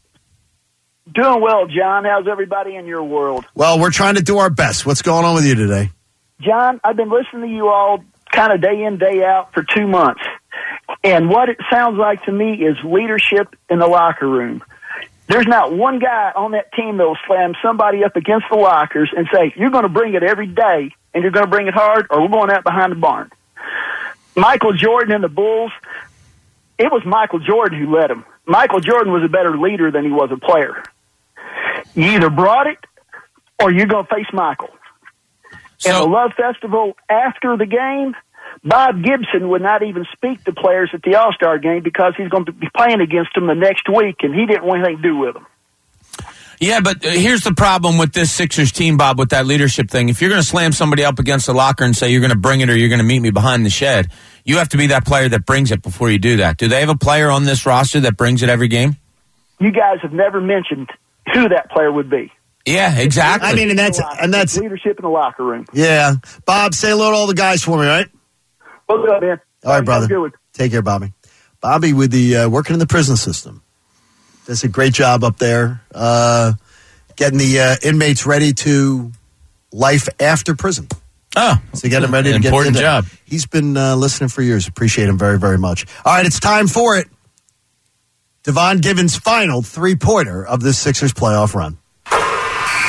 Doing well, John. How's everybody in your world? Well, we're trying to do our best. What's going on with you today? John, I've been listening to you all kind of day in, day out for two months. And what it sounds like to me is leadership in the locker room. There's not one guy on that team that will slam somebody up against the lockers and say, you're going to bring it every day and you're going to bring it hard or we're going out behind the barn. Michael Jordan and the Bulls, it was Michael Jordan who led them. Michael Jordan was a better leader than he was a player. You either brought it or you're going to face Michael. So, In the Love Festival after the game, Bob Gibson would not even speak to players at the All-Star game because he's going to be playing against them the next week, and he didn't want anything to do with them. yeah, but uh, here's the problem with this Sixers team, Bob, with that leadership thing. If you're going to slam somebody up against the locker and say you're going to bring it or you're going to meet me behind the shed, you have to be that player that brings it before you do that. Do they have a player on this roster that brings it every game? You guys have never mentioned who that player would be. Yeah, exactly. I mean, and that's and that's leadership in the locker room. Yeah, Bob, say hello to all the guys for me, all right? What's up, man? All right, brother. Good. Take care, Bobby. Bobby with the uh, working in the prison system. Does a great job up there, uh, getting the uh, inmates ready to life after prison. Oh, so get them ready to an get important into- job. He's been uh, listening for years. Appreciate him very, very much. All right, it's time for it. Devon Givens' final three-pointer of this Sixers playoff run.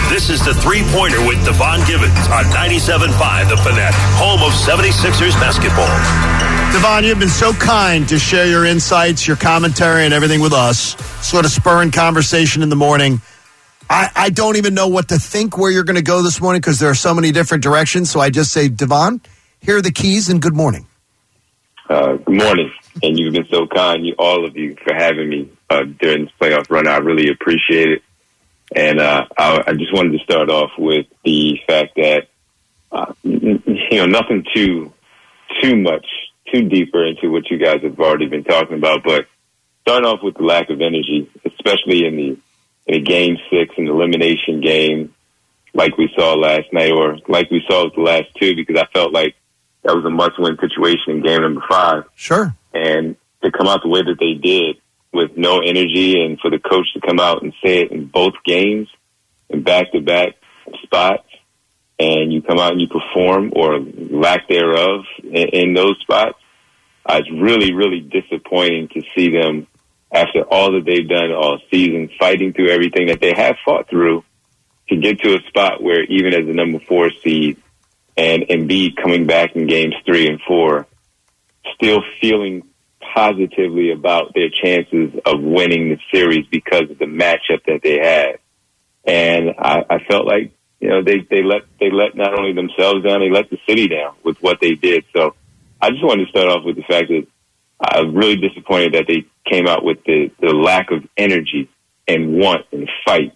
This is the three-pointer with Devon Gibbons on ninety-seven point five The Fanatic, home of seventy-sixers basketball. Devon, you've been so kind to share your insights, your commentary, and everything with us, sort of spurring conversation in the morning. I, I don't even know what to think where you're going to go this morning because there are so many different directions. So I just say, Devon, here are the keys and good morning. Uh, good morning. And you've been so kind, you all of you, for having me uh, during this playoff run. I really appreciate it. And uh, I, I just wanted to start off with the fact that, uh, you know, nothing too, too much, too deeper into what you guys have already been talking about, but starting off with the lack of energy, especially in the in a game six, an elimination game, like we saw last night, or like we saw with the last two, because I felt like that was a must-win situation in game number five. Sure. And to come out the way that they did, with no energy, and for the coach to come out and say it in both games, in back-to-back spots, and you come out and you perform, or lack thereof, in, in those spots, uh, it's really, really disappointing to see them, after all that they've done all season, fighting through everything that they have fought through, to get to a spot where even as the number four seed, and Embiid coming back in games three and four, still feeling positively about their chances of winning the series because of the matchup that they had. And I, I felt like, you know, they, they let they let not only themselves down, they let the city down with what they did. So I just wanted to start off with the fact that I'm really disappointed that they came out with the, the lack of energy and want and fight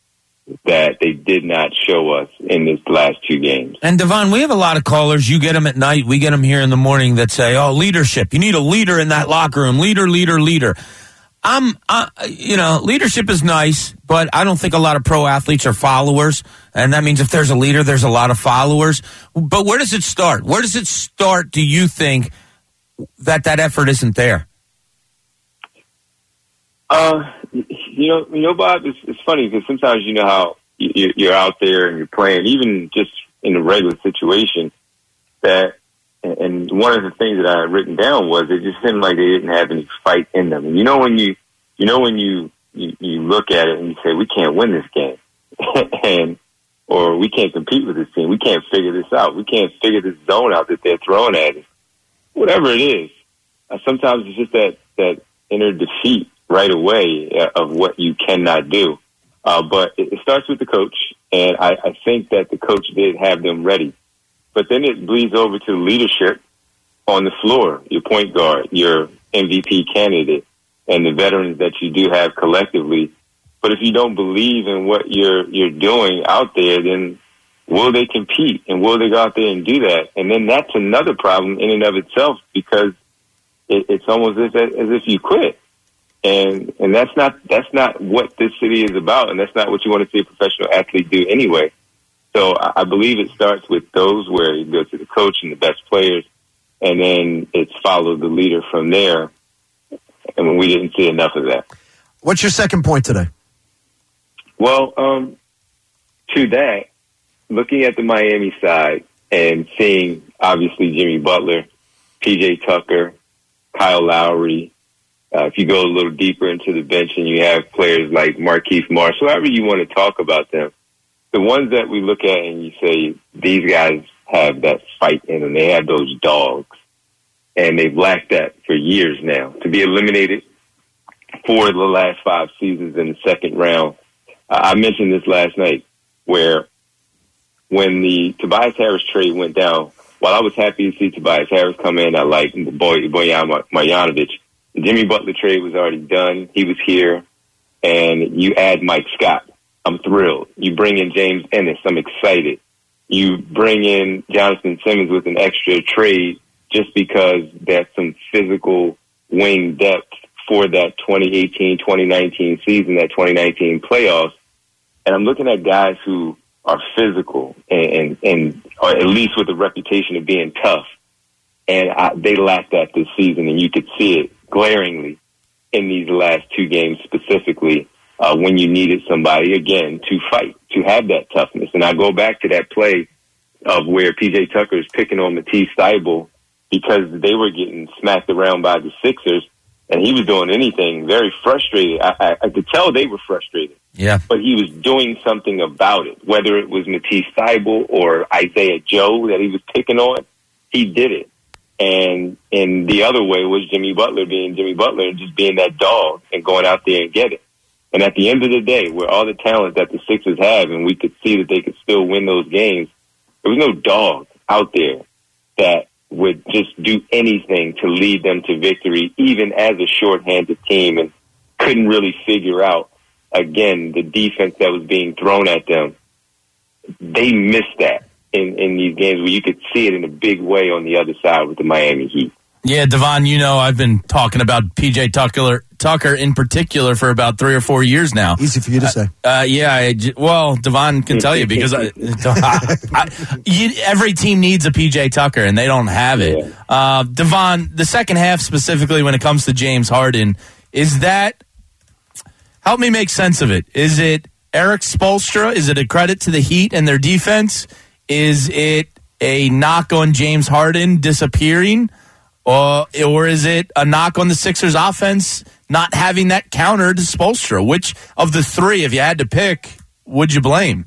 that they did not show us in this last two games. And Devon, we have a lot of callers. You get them at night. We get them here in the morning that say, oh, leadership. You need a leader in that locker room. Leader, leader, leader. I'm, uh, you know, leadership is nice, but I don't think a lot of pro athletes are followers. And that means if there's a leader, there's a lot of followers. But where does it start? Where does it start, do you think, that that effort isn't there? Uh, you know, you know, Bob, it's, it's funny because sometimes you know how you, you're out there and you're playing, even just in a regular situation, that, and one of the things that I had written down was it just seemed like they didn't have any fight in them. And you know when you, you know when you, you, you look at it and you say, we can't win this game, and or we can't compete with this team, we can't figure this out, we can't figure this zone out that they're throwing at us, whatever it is. Uh, sometimes it's just that that inner defeat right away uh, of what you cannot do. Uh, but it, it starts with the coach, and I, I think that the coach did have them ready. But then it bleeds over to leadership on the floor, your point guard, your M V P candidate, and the veterans that you do have collectively. But if you don't believe in what you're you're doing out there, then will they compete, and will they go out there and do that? And then that's another problem in and of itself, because it, it's almost as, as if you quit. And and that's not that's not what this city is about, and that's not what you want to see a professional athlete do anyway. So I, I believe it starts with those where you go to the coach and the best players, and then it's followed the leader from there. And we didn't see enough of that. What's your second point today? Well, um, to that, looking at the Miami side and seeing obviously Jimmy Butler, P J Tucker, Kyle Lowry. Uh, if you go a little deeper into the bench and you have players like Markieff Morris, however you want to talk about them, the ones that we look at and you say, these guys have that fight in them. They have those dogs. And they've lacked that for years now. To be eliminated for the last five seasons in the second round. Uh, I mentioned this last night, where when the Tobias Harris trade went down, while I was happy to see Tobias Harris come in, I liked Boy, Bojan Marjanovic. The Jimmy Butler trade was already done. He was here. And you add Mike Scott. I'm thrilled. You bring in James Ennis. I'm excited. You bring in Jonathan Simmons with an extra trade just because that's some physical wing depth for that twenty eighteen twenty nineteen season, that twenty nineteen playoffs. And I'm looking at guys who are physical and, and, and or at least with a reputation of being tough. And I, they lack that this season, and you could see it glaringly in these last two games specifically uh, when you needed somebody, again, to fight, to have that toughness. And I go back to that play of where P J Tucker is picking on Matisse Thybulle because they were getting smacked around by the Sixers, and he was doing anything, very frustrated. I, I, I could tell they were frustrated. Yeah. But he was doing something about it, whether it was Matisse Thybulle or Isaiah Joe that he was picking on. He did it. And and the other way was Jimmy Butler being Jimmy Butler and just being that dog and going out there and get it. And at the end of the day, where all the talent that the Sixers have, and we could see that they could still win those games, there was no dog out there that would just do anything to lead them to victory, even as a shorthanded team, and couldn't really figure out, again, the defense that was being thrown at them. They missed that in, in these games where you could see it in a big way on the other side with the Miami Heat. Yeah, Devon, you know I've been talking about P J Tucker, Tucker in particular for about three or four years now. Easy for you to say. Uh, uh, yeah, I, well, Devon can tell you because I, I, I, you, every team needs a P J Tucker, and they don't have it. Yeah. Uh, Devon, the second half specifically when it comes to James Harden, is that, help me make sense of it. Is it Eric Spoelstra? Is it a credit to the Heat and their defense? Is it a knock on James Harden disappearing? Or, or is it a knock on the Sixers offense not having that counter to Spoelstra? Which of the three, if you had to pick, would you blame?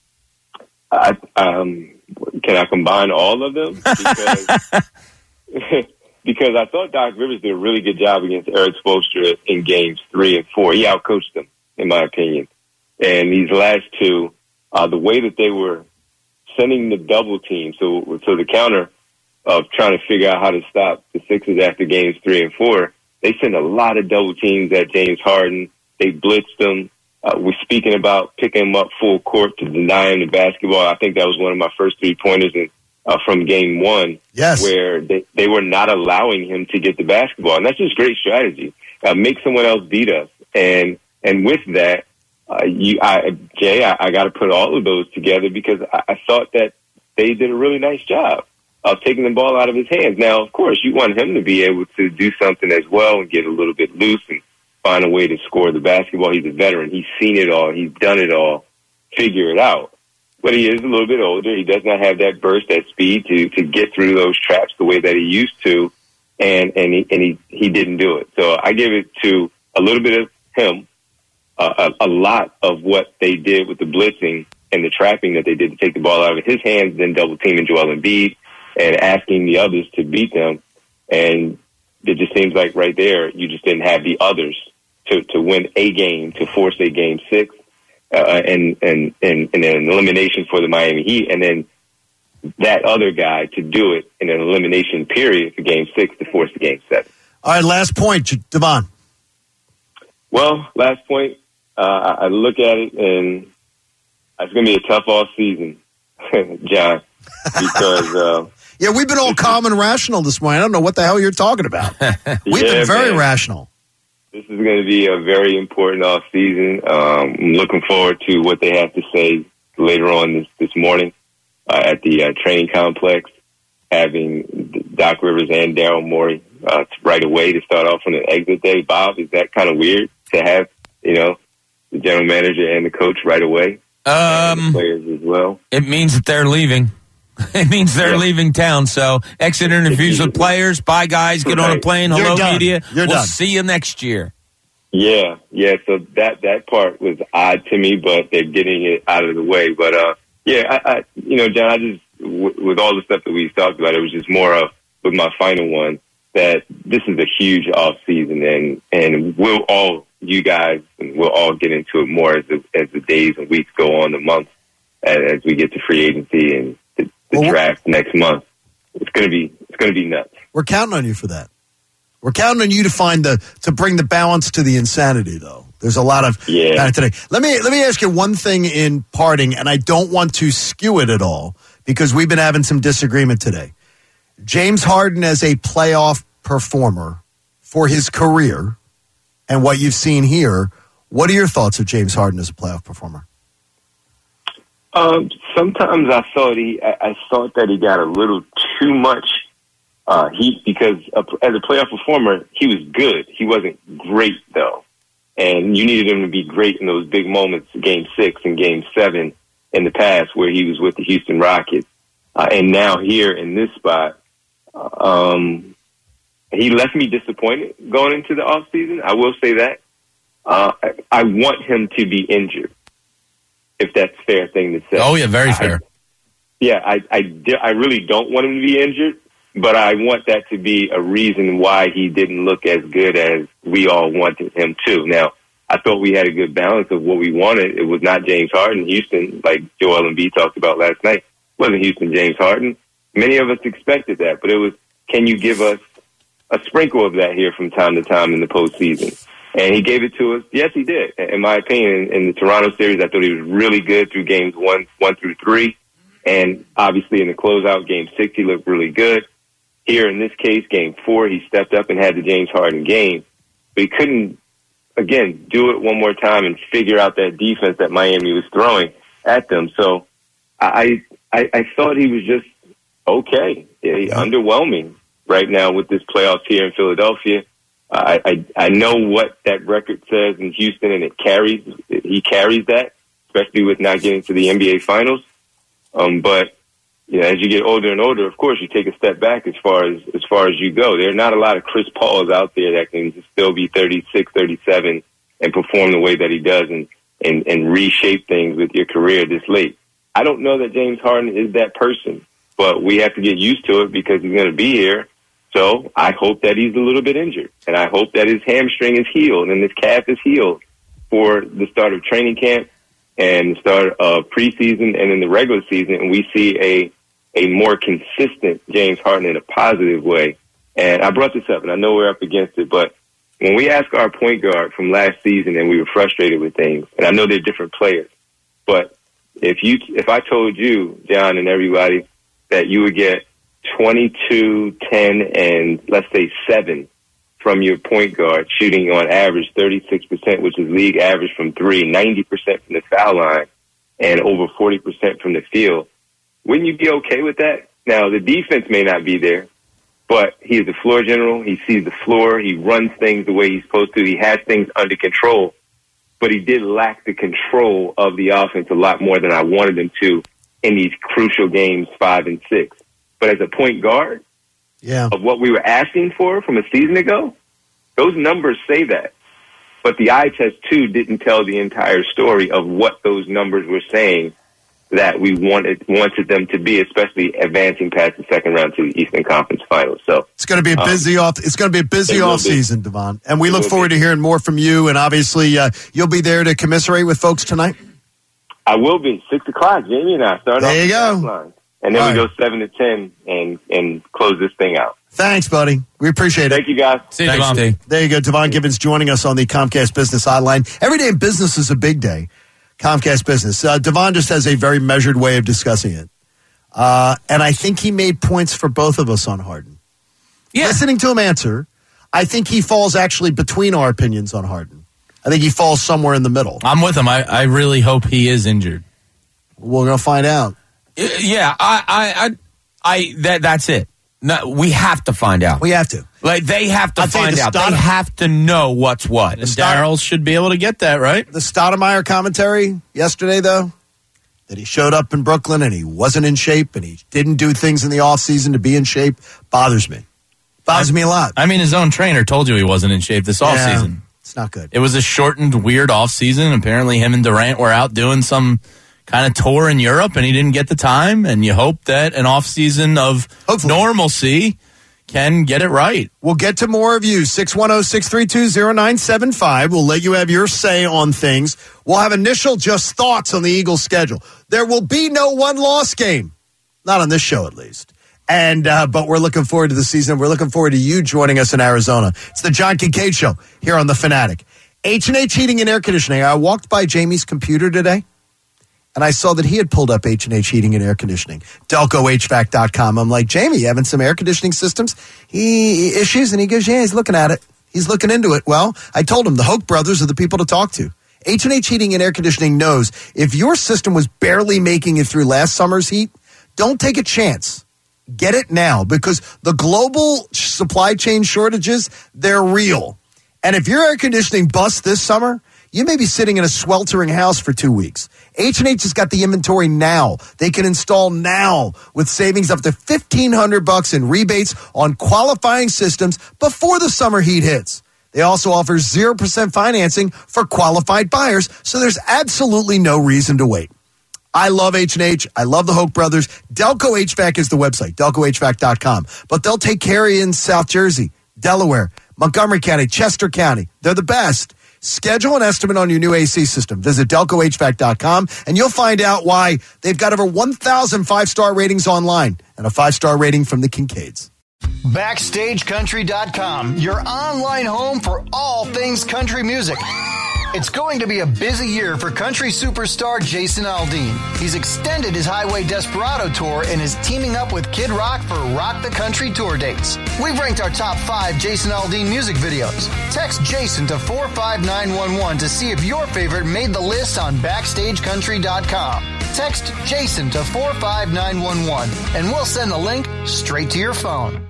I, um, can I combine all of them? Because, because I thought Doc Rivers did a really good job against Eric Spoelstra in games three and four. He outcoached them, in my opinion. And these last two, uh, the way that they were sending the double team, so so the counter of trying to figure out how to stop the Sixers after games three and four, they sent a lot of double teams at James Harden. They blitzed him. Uh, we're speaking about picking him up full court to deny him the basketball. I think that was one of my first three pointers in, uh, from game one, yes, where they, they were not allowing him to get the basketball. And that's just great strategy. Uh, make someone else beat us. And and with that, uh, you, I, Jay, I, I got to put all of those together because I, I thought that they did a really nice job of taking the ball out of his hands. Now, of course, you want him to be able to do something as well and get a little bit loose and find a way to score the basketball. He's a veteran. He's seen it all. He's done it all. Figure it out. But he is a little bit older. He does not have that burst, that speed to, to get through those traps the way that he used to, and, and, he, and he, he didn't do it. So I give it to a little bit of him, uh, a, a lot of what they did with the blitzing and the trapping that they did to take the ball out of his hands, then double-teaming Joel Embiid, and asking the others to beat them. And it just seems like right there, you just didn't have the others to, to win a game, to force a game six, uh, and, and, and, and an elimination for the Miami Heat. And then that other guy to do it in an elimination period for game six to force the game seven. All right, last point, Devon. Well, last point, uh, I look at it and it's going to be a tough off season, John, because, uh, yeah, we've been all calm and rational this morning. I don't know what the hell you're talking about. We've yeah, been very man. rational. This is going to be a very important off season. Um, I'm looking forward to what they have to say later on this, this morning uh, at the uh, training complex, having Doc Rivers and Daryl Morey uh, right away to start off on an exit day. Bob, is that kind of weird to have, you know, the general manager and the coach right away? Um, players as well. It means that they're leaving. It means they're yeah. leaving town. So exit interviews with players. Bye, guys. Get right. on a plane. Hello, media. You're we'll done. see you next year. Yeah, yeah. So that that part was odd to me, but they're getting it out of the way. But uh, yeah, I, I you know, John, I just w- with all the stuff that we've talked about, it was just more of with my final one that this is a huge off season, and and we'll all you guys and we'll all get into it more as the as the days and weeks go on, the months as, as we get to free agency and the, the well, draft next month. It's gonna be it's gonna be nuts. We're counting on you for that. We're counting on you to find the to bring the balance to the insanity, though. There's a lot of yeah. that today. Let me let me ask you one thing in parting, and I don't want to skew it at all because we've been having some disagreement today. James Harden as a playoff performer for his career and what you've seen here, what are your thoughts of James Harden as a playoff performer? Um, sometimes I thought he I, I thought that he got a little too much. Uh, he because uh, as a playoff performer, he was good. He wasn't great though, and you needed him to be great in those big moments, Game Six and Game Seven in the past, where he was with the Houston Rockets, uh, and now here in this spot, um, he left me disappointed going into the off season. I will say that, Uh, I, I want him to be injured, if that's a fair thing to say. Oh, yeah, very fair. I, yeah, I, I, I really don't want him to be injured, but I want that to be a reason why he didn't look as good as we all wanted him to. Now, I thought we had a good balance of what we wanted. It was not James Harden, Houston, like Joel Embiid talked about last night. It wasn't Houston, James Harden. Many of us expected that, but it was, can you give us a sprinkle of that here from time to time in the postseason? And he gave it to us. Yes, he did. In my opinion, in the Toronto series, I thought he was really good through games one, one through three. And obviously in the closeout, game six, he looked really good. Here in this case, game four, he stepped up and had the James Harden game. But he couldn't, again, do it one more time and figure out that defense that Miami was throwing at them. So I I, I thought he was just okay, yeah, underwhelming right now with this playoffs here in Philadelphia. I, I I know what that record says in Houston, and it carries. He carries that, especially with not getting to the N B A Finals. Um, but you know, as you get older and older, of course, you take a step back as far as as far as you go. There are not a lot of Chris Pauls out there that can still be thirty-six, thirty-seven and perform the way that he does, and and and reshape things with your career this late. I don't know that James Harden is that person, but we have to get used to it because he's going to be here. So I hope that he's a little bit injured, and I hope that his hamstring is healed and his calf is healed for the start of training camp and the start of preseason and in the regular season, and we see a a more consistent James Harden in a positive way. And I brought this up, and I know we're up against it, but when we ask our point guard from last season and we were frustrated with things, and I know they're different players, but if you if I told you, John, and everybody, that you would get twenty-two, ten, and let's say seven from your point guard, shooting on average thirty-six percent, which is league average from three, ninety percent from the foul line, and over forty percent from the field, wouldn't you be okay with that? Now, the defense may not be there, but he is the floor general. He sees the floor. He runs things the way he's supposed to. He has things under control, but he did lack the control of the offense a lot more than I wanted him to in these crucial games five and six. But as a point guard, yeah, of what we were asking for from a season ago, those numbers say that. But the eye test, too, didn't tell the entire story of what those numbers were saying that we wanted wanted them to be, especially advancing past the second round to the Eastern Conference Finals. So it's going to be a busy um, off. It's going to be a busy off season, Devon, and we look forward to hearing more from you. And obviously, uh, you'll be there to commiserate with folks tonight. I will be six o'clock. Jamie and I start. There you go. Line, and then All we right. go seven to ten and and close this thing out. Thanks, buddy. We appreciate it. Thank you, guys. See you, Thanks, Devon. There you go. Devon Givens joining us on the Comcast Business Hotline. Every day in business is a big day. Comcast Business. Uh, Devon just has a very measured way of discussing it. Uh, and I think he made points for both of us on Harden. Yeah. Listening to him answer, I think he falls actually between our opinions on Harden. I think he falls somewhere in the middle. I'm with him. I, I really hope he is injured. We're going to find out. Yeah, I, I, I, I that, that's it. No, we have to find out. We have to. Like, they have to I'll find the out. Stott- they have to know what's what. And Daryl should be able to get that, right? The Stoudemire commentary yesterday, though, that he showed up in Brooklyn and he wasn't in shape and he didn't do things in the offseason to be in shape, bothers me. Bothers I, me a lot. I mean, his own trainer told you he wasn't in shape this offseason. Yeah, it's not good. It was a shortened, weird offseason. Apparently him and Durant were out doing some kind of tour in Europe and he didn't get the time, and you hope that an offseason of Hopefully. normalcy can get it right. We'll get to more of you. six one zero, six three two, zero nine seven five. We'll let you have your say on things. We'll have initial just thoughts on the Eagles' schedule. There will be no one-loss game. Not on this show, at least. And uh, but we're looking forward to the season. We're looking forward to you joining us in Arizona. It's the John Kincaid Show here on The Fanatic. H and H Heating and Air Conditioning. I walked by Jamie's computer today, and I saw that he had pulled up H and H Heating and Air Conditioning, Delco H V A C dot com. I'm like, Jamie, you having some air conditioning systems he issues? And he goes, yeah, he's looking at it. He's looking into it. Well, I told him the Hoke brothers are the people to talk to. H and H Heating and Air Conditioning knows if your system was barely making it through last summer's heat, don't take a chance. Get it now, because the global supply chain shortages, they're real. And if your air conditioning busts this summer, you may be sitting in a sweltering house for two weeks. H and H has got the inventory now. They can install now with savings up to fifteen hundred bucks in rebates on qualifying systems before the summer heat hits. They also offer zero percent financing for qualified buyers, so there's absolutely no reason to wait. I love H and H. I love the Hoke brothers. Delco H V A C is the website, delco h v a c dot com. But they'll take care of you in South Jersey, Delaware, Montgomery County, Chester County. They're the best. Schedule an estimate on your new A C system. Visit delco h v a c dot com, and you'll find out why they've got over one thousand five-star ratings online and a five-star rating from the Kincaids. Backstage Country dot com, your online home for all things country music. It's going to be a busy year for country superstar Jason Aldean. He's extended his Highway Desperado tour and is teaming up with Kid Rock for Rock the Country tour dates. We've ranked our top five Jason Aldean music videos. Text Jason to four five nine one one to see if your favorite made the list on Backstage Country dot com. Text Jason to four five nine one one and we'll send the link straight to your phone.